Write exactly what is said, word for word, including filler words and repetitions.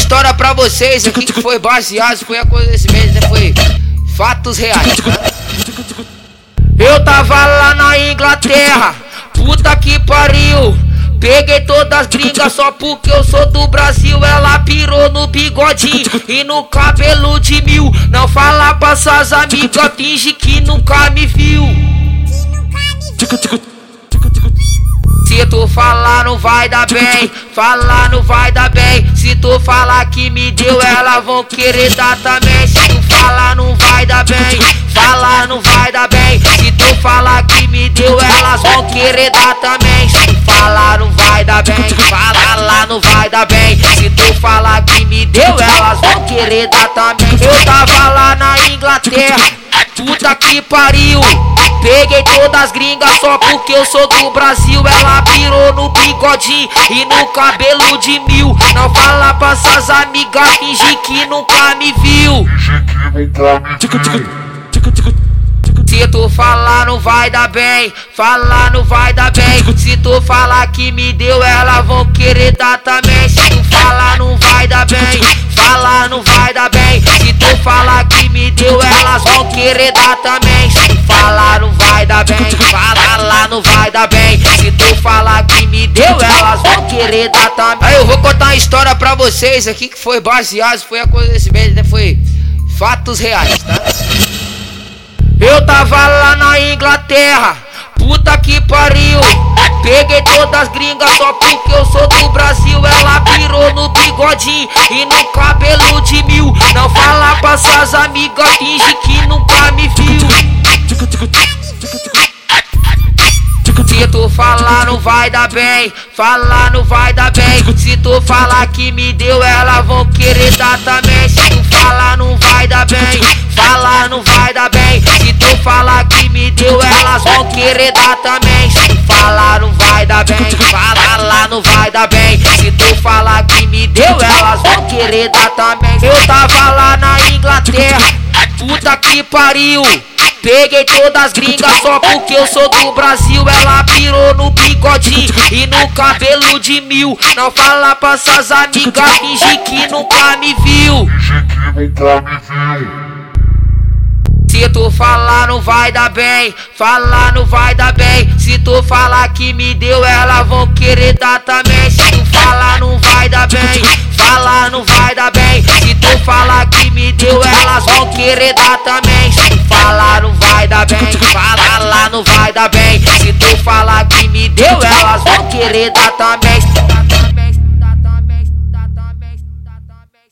história pra vocês aqui que foi baseado, foi acontecimento, né? Foi fatos reais, tá? Eu tava lá na Inglaterra, puta que pariu. Peguei todas as gringas só porque eu sou do Brasil. Ela pirou no bigodinho e no cabelo de mil. Não fala pra suas amigas, finge que nunca me viu. Se tu falar não vai dar bem, falar não vai dar bem. Se tu falar que me deu, elas vão querer dar também. Se tu falar não vai dar bem, falar não vai dar bem. Se tu falar que me deu, elas vão querer dar também. Se tu falar não vai dar bem, falar lá não vai dar bem. Se tu falar que me deu, elas vão querer dar também. Eu tava lá na Inglaterra, puta que pariu. Peguei todas as gringas só porque eu sou do Brasil. Ela pirou no bigodinho e no cabelo de mil. Não fala pra suas amigas, finge que nunca me viu. Se tu falar não vai dar bem, falar não vai dar bem. Se tu falar que me deu, elas vão querer dar também. Se tu falar não vai dar bem, falar não vai dar bem. Se tu falar que me deu, elas vão querer dar também. Se tu falar não vai dar bem, falar lá não vai dar bem. Se tu falar que me deu, elas vão querer dar também. Aí eu vou contar uma história pra vocês aqui que foi baseado, foi acontecimento, né? Foi fatos reais, tá? Eu tava lá na Inglaterra, puta que pariu. Peguei todas as gringas só porque eu sou do Brasil. Ela pirou no bigodinho e no cabelo de mil. Não fala pra suas amigas, finge que nunca me viu. Se tu falar não vai dar bem, falar não vai dar bem. Se tu falar que me deu, elas vão querer dar também. Se tu falar não vai dar bem, falar não vai dar bem. Se tu falar que me deu, elas vão querer dar também. Se tu falar não vai dar bem, falar lá não vai dar bem. Se tu falar que me deu, elas vão querer dar também. Eu tava lá na Inglaterra, puta que pariu. Peguei todas as gringas só porque eu sou do Brasil. Ela pirou no bigodinho e no cabelo de mil. Não fala pra suas amigas, finge que nunca me viu. Se tu falar não vai dar bem, falar não vai dar bem. Se tu falar que me deu, elas vão querer dar também. Se tu falar não vai dar bem, falar não vai dar bem. Se tu falar que me deu, elas vão querer dar também. Se tu falar não vai dar bem, falar lá não vai dar bem. Se tu falar que me deu, elas vão querer dar também.